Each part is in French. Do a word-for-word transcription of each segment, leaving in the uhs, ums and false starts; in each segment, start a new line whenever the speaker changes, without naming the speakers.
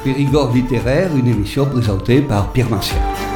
Périgord littéraire, une émission présentée par Pierre Martial.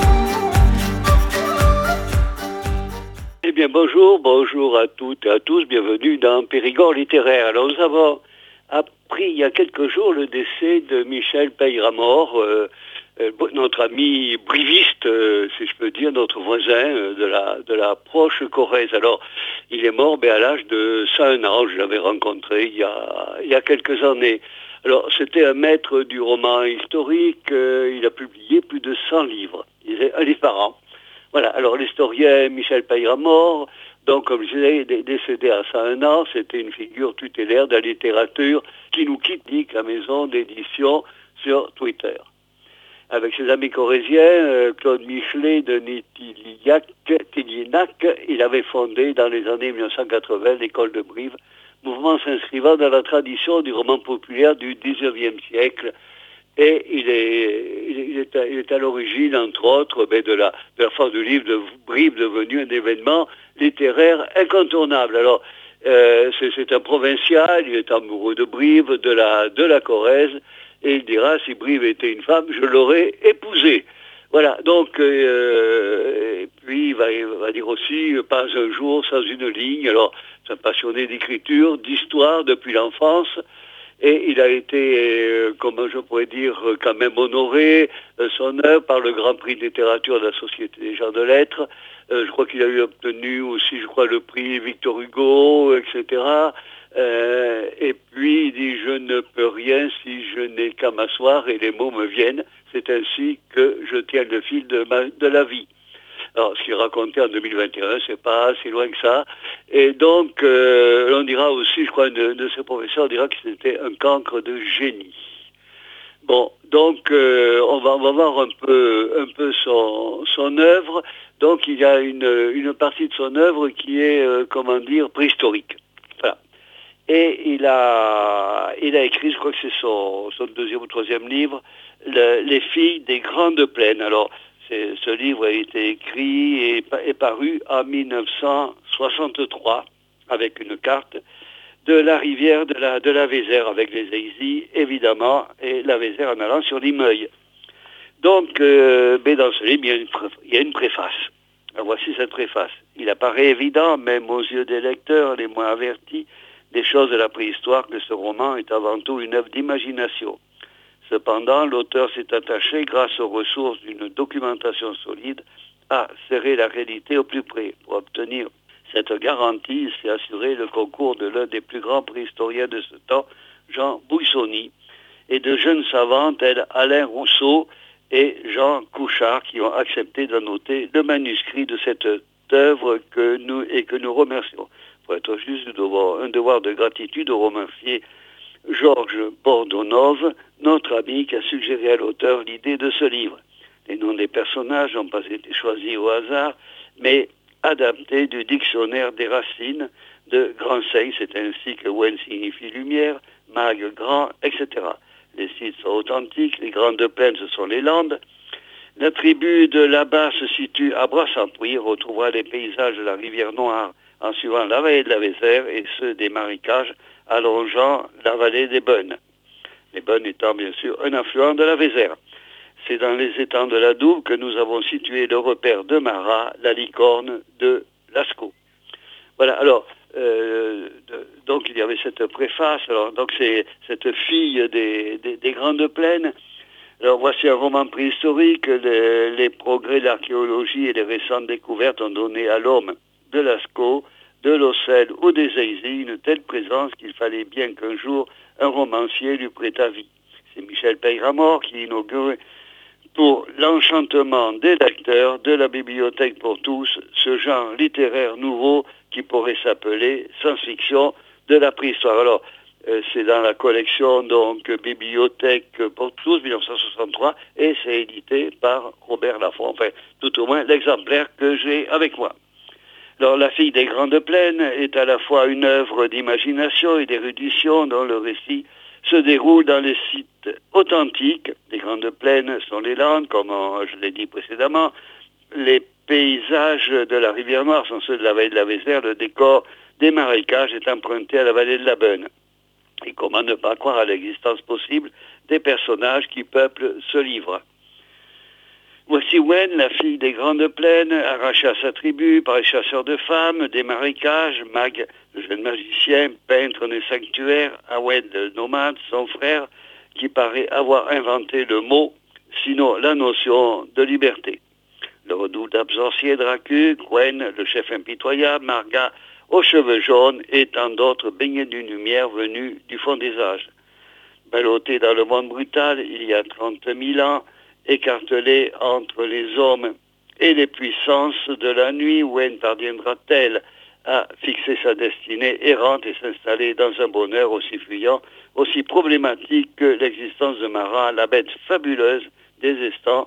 Eh bien bonjour, bonjour à toutes et à tous, bienvenue dans Périgord littéraire. Alors nous avons appris il y a quelques jours le décès de Michel Peyramort, euh, euh, notre ami briviste, euh, si je peux dire, notre voisin euh, de la de la proche Corrèze. Alors il est mort ben, à l'âge de cent un ans, je l'avais rencontré il y a, il y a quelques années. Alors c'était un maître du roman historique, euh, il a publié plus de cent livres, il faisait un livre par an. Voilà, alors l'historien Michel Peyramort, donc comme je disais, il est décédé à cent un ans, c'était une figure tutélaire de la littérature qui nous quitte, dit la maison d'édition sur Twitter. Avec ses amis corréziens, euh, Claude Michelet, Denis Tilliac, Tillinac, il avait fondé dans les années mille neuf cent quatre-vingts l'école de Brive, mouvement s'inscrivant dans la tradition du roman populaire du dix-neuvième siècle. Et il est, il est, à, il est à l'origine, entre autres, ben de, la, de la force du livre de Brive devenu un événement littéraire incontournable. Alors, euh, c'est, c'est un provincial, il est amoureux de Brive, de la, de la Corrèze, et il dira, si Brive était une femme, je l'aurais épousée. Voilà, donc, euh, et puis il va, il va dire aussi, pas un jour sans une ligne. Alors, c'est un passionné d'écriture, d'histoire depuis l'enfance. Et il a été, euh, comment je pourrais dire, quand même honoré, euh, son œuvre par le Grand Prix de littérature de la Société des gens de lettres. Euh, je crois qu'il a eu obtenu aussi, je crois, le prix Victor Hugo, et cetera. Euh, et puis, il dit, je ne peux rien si je n'ai qu'à m'asseoir et les mots me viennent. C'est ainsi que je tiens le fil de, ma, de la vie. Alors, ce qu'il racontait en deux mille vingt et un, c'est pas si loin que ça. Et donc, euh, on dira aussi, je crois, de, de ses professeurs, on dira que c'était un cancre de génie. Bon, donc, euh, on, va, on va voir un peu, un peu son, son œuvre. Donc, il y a une, une partie de son œuvre qui est, euh, comment dire, préhistorique. Voilà. Et il a, il a écrit, je crois que c'est son, son deuxième ou troisième livre, le, Les filles des grandes plaines. Alors, c'est, ce livre a été écrit et est paru en mille neuf cent soixante-trois avec une carte de la rivière de la, de la Vézère avec les Aisy, évidemment, et la Vézère en allant sur Limeuil. Donc, euh, mais dans ce livre, il y a une, il y a une préface. Alors, voici cette préface. Il apparaît évident, même aux yeux des lecteurs les moins avertis, des choses de la préhistoire, que ce roman est avant tout une œuvre d'imagination. Cependant, l'auteur s'est attaché, grâce aux ressources d'une documentation solide, à serrer la réalité au plus près. Pour obtenir cette garantie, il s'est assuré le concours de l'un des plus grands préhistoriens de ce temps, Jean Bouissonny, et de jeunes savants tels Alain Rousseau et Jean Couchard, qui ont accepté d'annoter le manuscrit de cette œuvre que nous, et que nous remercions. Pour être juste, nous devons un devoir de gratitude au romancier Georges Bordonov, notre ami qui a suggéré à l'auteur l'idée de ce livre. Les noms des personnages n'ont pas été choisis au hasard, mais adaptés du dictionnaire des racines de Granseil, c'est ainsi que Wen signifie lumière, Mag grand, et cetera. Les sites sont authentiques, les grandes plaines, ce sont les Landes. La tribu de là-bas se situe à Brassampouy, retrouvera les paysages de la rivière Noire en suivant la vallée de la Vézère et ceux des marécages allongeant la vallée des Bonnes. Les Bonnes étant bien sûr un affluent de la Vézère. C'est dans les étangs de la Douve que nous avons situé le repère de Marat, la licorne de Lascaux. Voilà, alors, euh, de, donc il y avait cette préface, alors, donc c'est cette fille des, des, des grandes plaines. Alors voici un roman préhistorique, les, les progrès de l'archéologie et les récentes découvertes ont donné à l'homme de Lascaux, de l'Ocel ou des Aisy une telle présence qu'il fallait bien qu'un jour un romancier lui prêtât vie. C'est Michel Peyramort qui inaugure pour l'enchantement des lecteurs de la bibliothèque pour tous ce genre littéraire nouveau qui pourrait s'appeler science-fiction de la préhistoire. Alors, euh, c'est dans la collection donc Bibliothèque pour tous, mille neuf cent soixante-trois, et c'est édité par Robert Laffont, enfin, tout au moins l'exemplaire que j'ai avec moi. Alors, La fille des grandes plaines est à la fois une œuvre d'imagination et d'érudition dont le récit se déroule dans les sites authentiques. Les grandes plaines sont les Landes, comme je l'ai dit précédemment. Les paysages de la rivière Noire sont ceux de la vallée de la Vézère. Le décor des marécages est emprunté à la vallée de la Bonne. Et comment ne pas croire à l'existence possible des personnages qui peuplent ce livre. Voici Wen, la fille des grandes plaines, arrachée à sa tribu par les chasseurs de femmes, des marécages, Mag, le jeune magicien, peintre des sanctuaires, Awen, le nomade, son frère, qui paraît avoir inventé le mot, sinon la notion de liberté. Le redoutable sorcier Dracu, Gwen, le chef impitoyable, Marga, aux cheveux jaunes, et tant d'autres baignés d'une lumière venue du fond des âges. Ballotté dans le monde brutal, il y a trente mille ans, écartelé entre les hommes et les puissances de la nuit, Wen parviendra-t-elle à fixer sa destinée errante et s'installer dans un bonheur aussi fuyant, aussi problématique que l'existence de Mara, la bête fabuleuse des estans,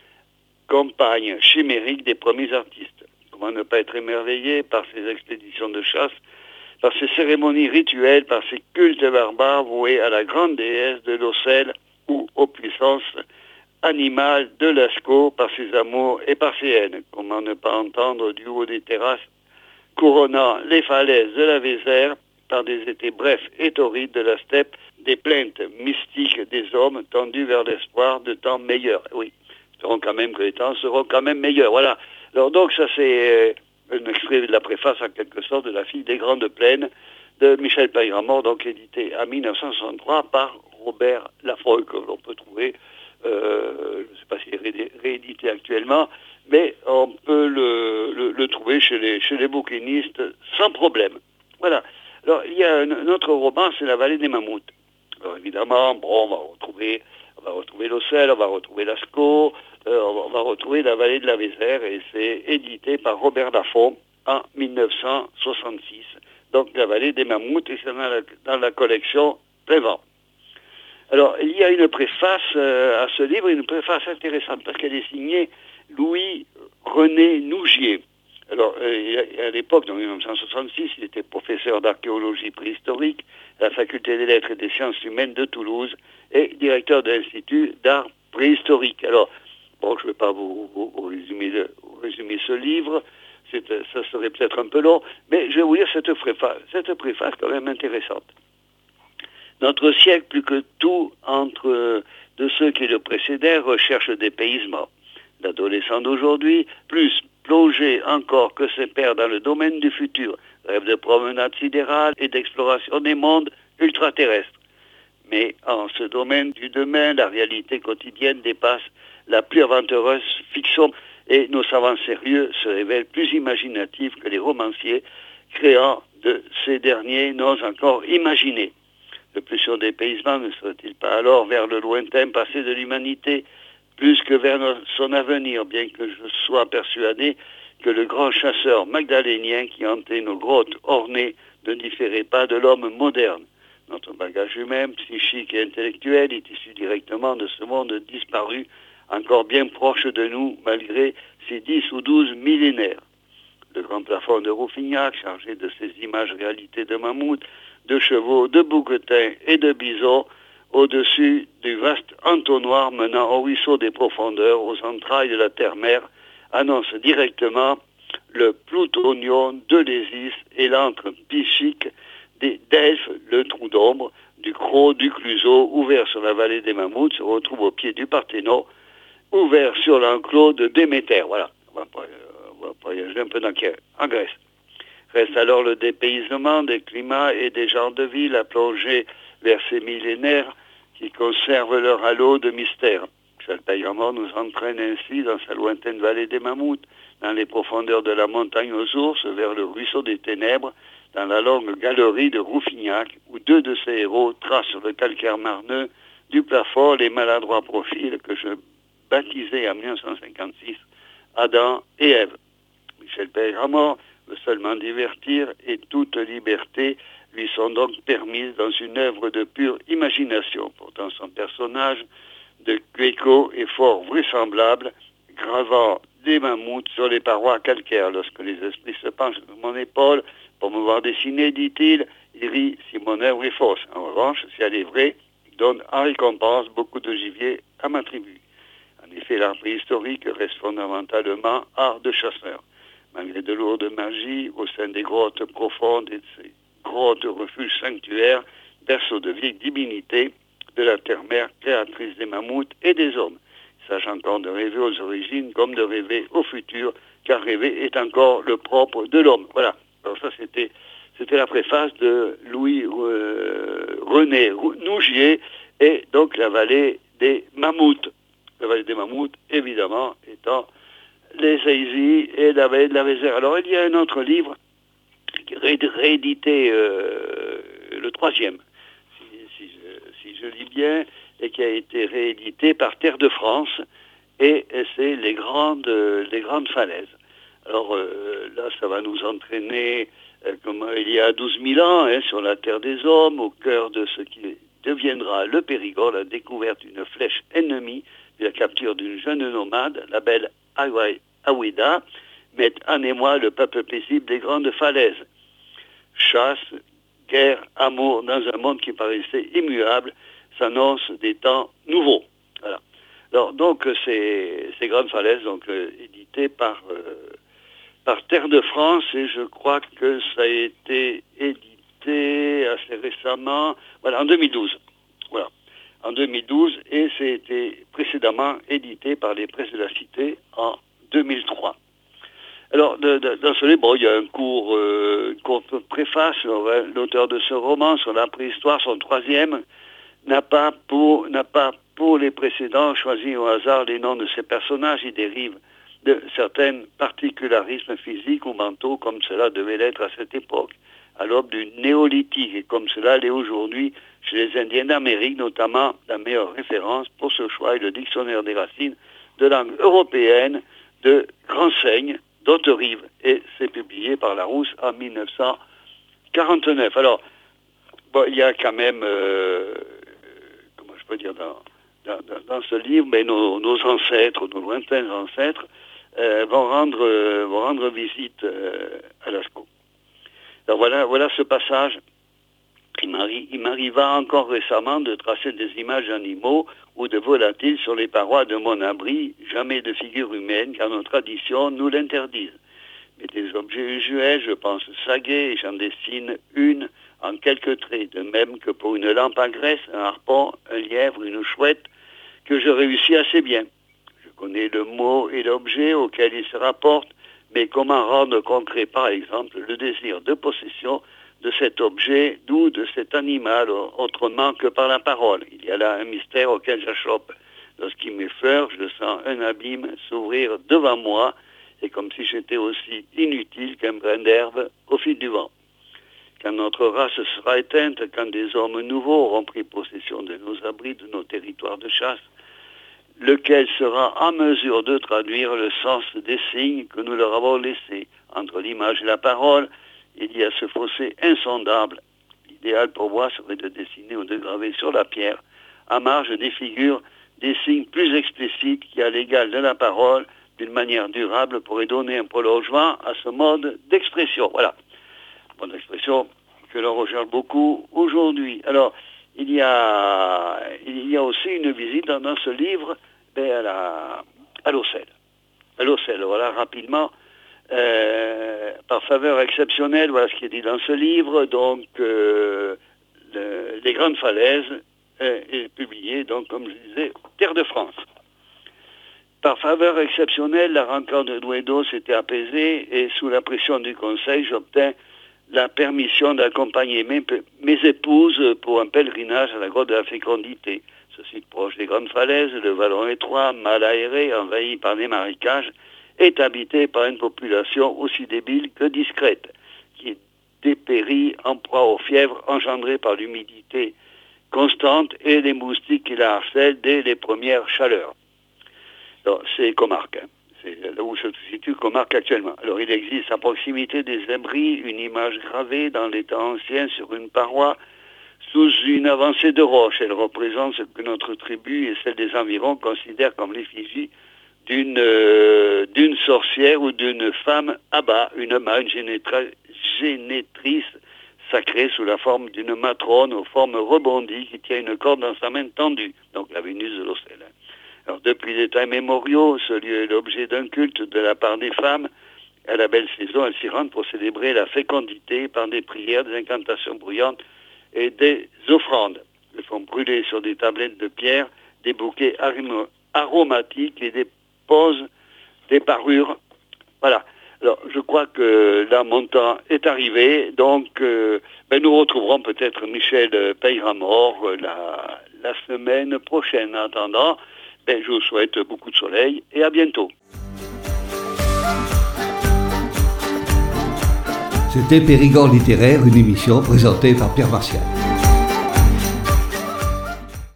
compagne chimérique des premiers artistes. Comment ne pas être émerveillé par ces expéditions de chasse, par ces cérémonies rituelles, par ces cultes barbares voués à la grande déesse de l'Ocel ou aux puissances animales de Lascaux, par ses amours et par ses haines. Comment ne pas entendre du haut des terrasses couronnant les falaises de la Vézère, par des étés brefs et torrides de la steppe, des plaintes mystiques des hommes tendus vers l'espoir de temps meilleurs. Oui, seront quand même que les temps seront quand même meilleurs. Voilà. Alors donc ça c'est euh, un extrait de la préface en quelque sorte de La fille des grandes plaines de Michel Peyramort, donc édité en mille neuf cent soixante-trois par Robert Laffroy, que l'on peut trouver, euh, je ne sais pas s'il est ré- réédité actuellement, mais on peut le, le, le trouver chez les, chez les bouquinistes sans problème. Voilà. Alors il y a un, un autre roman, c'est La vallée des mammouths. Alors évidemment, bon, on va retrouver, on va retrouver l'Ocel, on va retrouver Lascaux, euh, on, va, on va retrouver la vallée de la Vézère, et c'est édité par Robert Laffont en mille neuf cent soixante-six. Donc la vallée des mammouths, et c'est dans la, dans la collection Prévent. Alors il y a une préface euh, à ce livre, une préface intéressante, parce qu'elle est signée Louis-René Nougier. Alors, euh, à l'époque, en mille neuf cent soixante-six, il était professeur d'archéologie préhistorique à la faculté des lettres et des sciences humaines de Toulouse et directeur de l'Institut d'art préhistorique. Alors, bon, je ne vais pas vous, vous, vous, résumer le, vous résumer ce livre, c'est, ça serait peut-être un peu long, mais je vais vous lire cette préface, cette préface quand même intéressante. Notre siècle, plus que tout, entre euh, de ceux qui le précédèrent, recherche le dépaysement. L'adolescent d'aujourd'hui, plus plongé encore que ses pairs dans le domaine du futur, rêve de promenade sidérale et d'exploration des mondes ultraterrestres. Mais en ce domaine du demain, la réalité quotidienne dépasse la plus aventureuse fiction et nos savants sérieux se révèlent plus imaginatifs que les romanciers, créant de ces derniers n'osent encore imaginer. Le plus sûr dépaysement ne serait-il pas alors vers le lointain passé de l'humanité, plus que vers son avenir, bien que je sois persuadé que le grand chasseur magdalénien qui hantait nos grottes ornées ne différait pas de l'homme moderne. Notre bagage humain, psychique et intellectuel est issu directement de ce monde disparu, encore bien proche de nous malgré ces dix ou douze millénaires. Le grand plafond de Rouffignac, chargé de ces images réalités de mammouths, de chevaux, de bouquetins et de bisons, au-dessus du vaste entonnoir menant au ruisseau des profondeurs, aux entrailles de la terre-mère, annonce directement le plutonion de l'Ésis et l'antre psychique des Delphes, le trou d'ombre, du Croc, du Clusot, ouvert sur la vallée des Mammouths, se retrouve au pied du Parthénon, ouvert sur l'enclos de Déméter. Voilà, on va, on va voyager un peu dans, en Grèce. Reste alors le dépaysement des climats et des genres de vie, la plongée vers ces millénaires qui conservent leur halo de mystère. Michel Peyramort nous entraîne ainsi dans sa lointaine vallée des Mammouths, dans les profondeurs de la montagne aux ours, vers le ruisseau des ténèbres, dans la longue galerie de Rouffignac, où deux de ses héros tracent sur le calcaire marneux du plafond les maladroits profils que je baptisais en mille neuf cent cinquante-six Adam et Ève. Michel Peyramort veut seulement divertir et toute liberté lui sont donc permises dans une œuvre de pure imagination. Pourtant son personnage de Gecko est fort vraisemblable, gravant des mammouths sur les parois calcaires. Lorsque les esprits se penchent sur mon épaule pour me voir dessiner, dit-il, il rit si mon œuvre est fausse. En revanche, si elle est vraie, il donne en récompense beaucoup de gibier à ma tribu. En effet, l'art préhistorique reste fondamentalement art de chasseur. Malgré de lourdes magies, au sein des grottes profondes et de ces grottes refuges sanctuaires, berceaux de vieilles divinités, de la terre-mère, créatrice des mammouths et des hommes. Il s'agit encore de rêver aux origines comme de rêver au futur, car rêver est encore le propre de l'homme. Voilà. Alors ça, c'était, c'était la préface de Louis euh, René Nougier, et donc la vallée des mammouths. La vallée des mammouths, évidemment, étant les Saisies et la vallée de la Vézère. Alors, il y a un autre livre ré réédité, euh, le troisième, si, si, je, si je lis bien, et qui a été réédité par Terre de France, et, et c'est les grandes, les grandes falaises. Alors euh, là, ça va nous entraîner, euh, comme il y a douze mille ans, hein, sur la terre des hommes, au cœur de ce qui deviendra le Périgord, la découverte d'une flèche ennemie, la capture d'une jeune nomade, la belle Awida, met en émoi le peuple paisible des grandes falaises. Chasse, guerre, amour, dans un monde qui paraissait immuable, s'annoncent des temps nouveaux. Voilà. Alors, donc, ces, ces grandes falaises, donc, euh, éditées par, euh, par Terre de France, et je crois que ça a été édité assez récemment, voilà, en deux mille douze. Voilà. En deux mille douze, et c'était précédemment édité par les Presses de la Cité en deux mille trois. Alors, de, de, dans ce livre, bon, il y a un court, euh, courte préface. L'auteur de ce roman sur la préhistoire, son troisième, n'a pas pour, n'a pas pour les précédents choisi au hasard les noms de ces personnages. Il dérive de certains particularismes physiques ou mentaux, comme cela devait l'être à cette époque, à l'aube du néolithique, et comme cela l'est aujourd'hui chez les Indiens d'Amérique, notamment la meilleure référence pour ce choix est le dictionnaire des racines de langue européenne de Grandsaigne, d'Haute-Rive, et c'est publié par Larousse en mille neuf cent quarante-neuf. Alors, bon, il y a quand même, euh, comment je peux dire, dans, dans, dans ce livre, mais nos, nos ancêtres, nos lointains ancêtres, euh, vont, rendre, euh, vont rendre visite euh, à Lascaux. Alors voilà, voilà ce passage. Il m'arriva encore récemment de tracer des images d'animaux ou de volatiles sur les parois de mon abri, jamais de figure humaine, car nos traditions nous l'interdisent. Mais des objets usuels, je pense saguets, et j'en dessine une en quelques traits, de même que pour une lampe à graisse, un harpon, un lièvre, une chouette, que je réussis assez bien. Je connais le mot et l'objet auquel il se rapporte, mais comment rendre concret, par exemple, le désir de possession de cet objet, d'où de cet animal, autrement que par la parole. Il y a là un mystère auquel j'achoppe. Lorsqu'il m'effleure, je sens un abîme s'ouvrir devant moi, et comme si j'étais aussi inutile qu'un brin d'herbe au fil du vent. Quand notre race sera éteinte, quand des hommes nouveaux auront pris possession de nos abris, de nos territoires de chasse, lequel sera en mesure de traduire le sens des signes que nous leur avons laissés. Entre l'image et la parole, il y a ce fossé insondable. L'idéal pour moi serait de dessiner ou de graver sur la pierre, à marge des figures, des signes plus explicites qui, à l'égal de la parole, d'une manière durable, pourraient donner un prolongement à ce mode d'expression. Voilà. Mode d'expression que l'on recherche beaucoup aujourd'hui. Alors, il y a, il y a aussi une visite dans, dans ce livre ben, à la, à l'Ocel. À l'Ocel, voilà, rapidement. Euh, par faveur exceptionnelle, voilà ce qui est dit dans ce livre, donc euh, le, les grandes falaises euh, est publié, donc comme je disais, Terre de France. Par faveur exceptionnelle, la rencontre de Douedo s'était apaisée et sous la pression du conseil, j'obtins la permission d'accompagner mes, mes épouses pour un pèlerinage à la grotte de la Fécondité. Ce site proche des grandes falaises, le vallon étroit, mal aéré, envahi par des marécages, est habité par une population aussi débile que discrète, qui dépérit en proie aux fièvres engendrées par l'humidité constante et les moustiques qui la harcèlent dès les premières chaleurs. Alors, c'est Comarque, hein. C'est là où se situe Comarque actuellement. Alors, il existe à proximité des abris une image gravée dans les temps anciens sur une paroi sous une avancée de roche. Elle représente ce que notre tribu et celle des environs considèrent comme l'effigie d'une euh, d'une sorcière ou d'une femme Abba, une main génétrice sacrée sous la forme d'une matrone aux formes rebondies qui tient une corde dans sa main tendue, donc la Vénus de l'Ocel. Alors depuis des temps immémoriaux, ce lieu est l'objet d'un culte de la part des femmes. À la belle saison, elles s'y rendent pour célébrer la fécondité par des prières, des incantations bruyantes et des offrandes. font brûler sur des tablettes de pierre des bouquets aromatiques et déposent des parures. Voilà. Alors, je crois que là, mon temps est arrivé. Donc, euh, ben, nous retrouverons peut-être Michel Peyramort euh, la, la semaine prochaine. En attendant, ben, je vous souhaite beaucoup de soleil et à bientôt.
C'était Périgord littéraire, une émission présentée par Pierre Martial.